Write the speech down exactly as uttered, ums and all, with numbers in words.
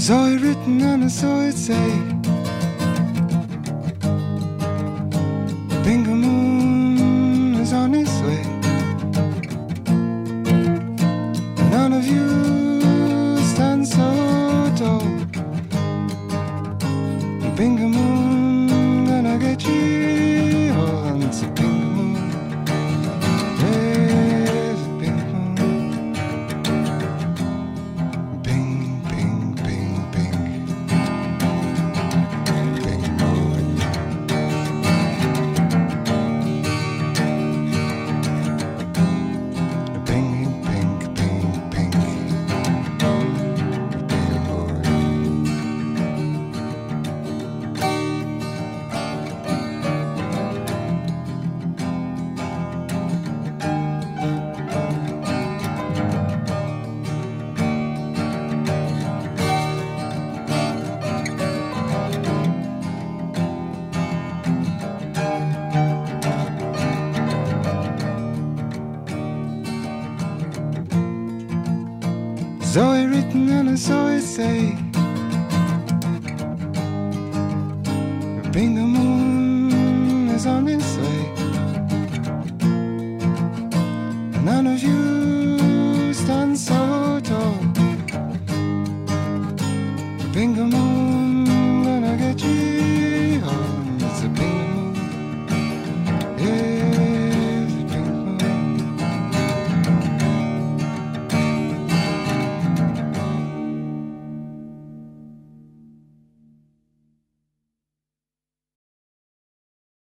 Saw it written and I saw it say, the pink moon is on its way. None of you stand so tall. The pink moon gonna get you all. It's a pink moon. There's a pink moon. Pink, pink, pink, pink. Pink moon. Pink, pink, pink, pink. Pink moon. Saw it written and I saw it say, the pink moon is on its way. None of you stand so tall. The pink moon